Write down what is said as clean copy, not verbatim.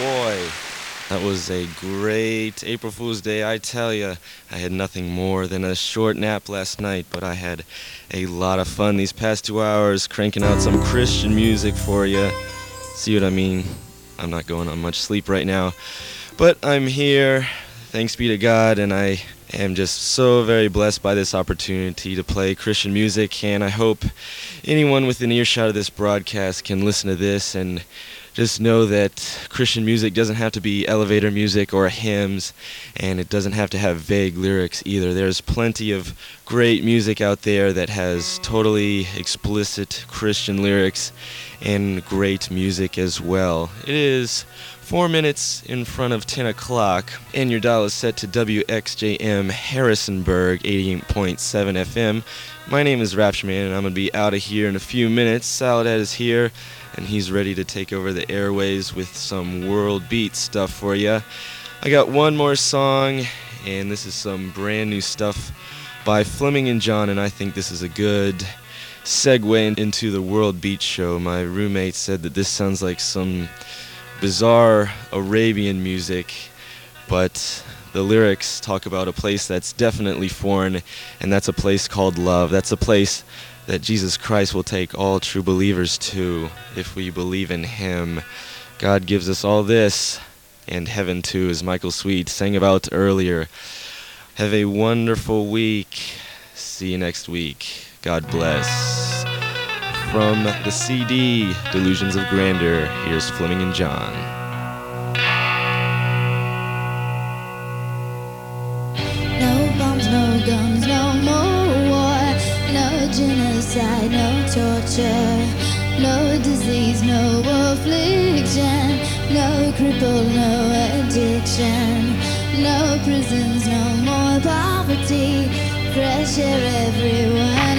boy. That was a great April Fool's Day, I tell ya. I had nothing more than a short nap last night, but I had a lot of fun these past 2 hours cranking out some Christian music for ya. See what I mean? I'm not going on much sleep right now, but I'm here, thanks be to God, and I am just so very blessed by this opportunity to play Christian music, and I hope anyone within earshot of this broadcast can listen to this and just know that Christian music doesn't have to be elevator music or hymns, and it doesn't have to have vague lyrics either. There's plenty of great music out there that has totally explicit Christian lyrics and great music as well. It is 4 minutes in front of 10 o'clock, and your dial is set to WXJM Harrisonburg 88.7 FM. My name is Raptureman, and I'm going to be out of here in a few minutes. Saladad is here, and he's ready to take over the airways with some world beat stuff for you. I got one more song, and this is some brand new stuff by Fleming and John, and I think this is a good segue into the World Beat Show. My roommate said that this sounds like some bizarre Arabian music, but the lyrics talk about a place that's definitely foreign, and that's a place called love. That's a place that Jesus Christ will take all true believers to if we believe in Him. God gives us all this, and heaven too, as Michael Sweet sang about earlier. Have a wonderful week. See you next week. God bless. From the CD, Delusions of Grandeur, here's Fleming and John. No bombs, no guns, no more war. No genocide, no torture. No disease, no affliction. No cripple, no addiction. No prisons, no more poverty. Fresh air everywhere.